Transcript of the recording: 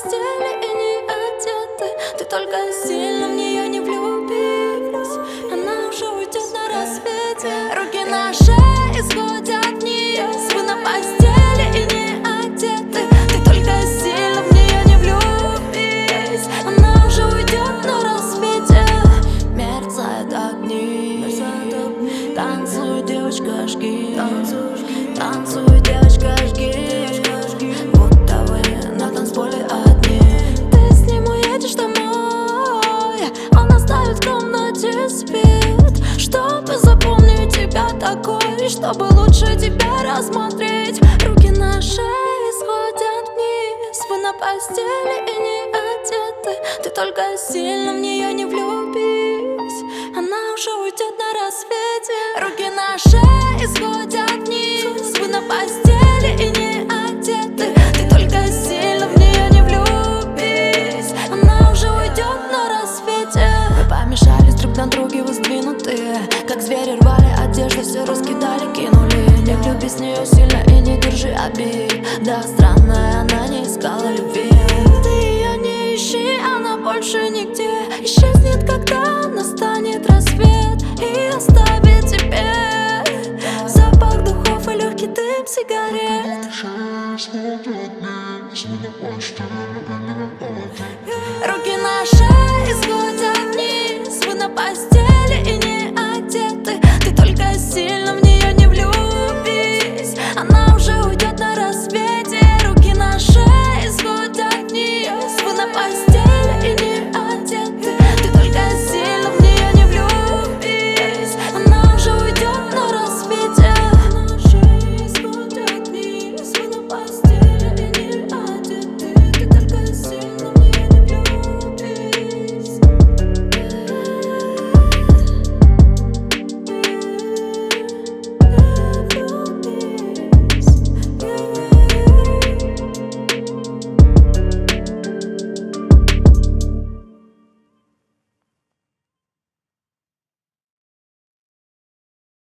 постели и не одеты. Ты только сильно в нее не влюбилась. Она уже уйдет на рассвете. Руки на шее исходят вниз. Вы на постели и не одеты. Ты только сильно в нее не влюбилась. Она уже уйдет на рассвете. Мерцают огни. Танцуй, девочка, жги. Танцуй, девочка, жги. Будто вы на танцполе одни. Ты с ним уедешь домой. Он оставит в комнате свет, чтобы запомнить тебя такой, чтобы лучше тебя рассмотреть. Руки на шее сходят вниз. Вы на постели и не одеты. Ты только сильно в нее не влюбись. Она уже уйдет на рассвете. Руки на шее сходят вниз. Вы на постели и не одеты. Ты только сильно в нее не влюбись. Она уже уйдет на рассвете. Вы помешались друг на друге, вы сдвинутые. Как звери рвали одежду, все раскидали, кинули. Не влюбись в нее сильно и не держи обид.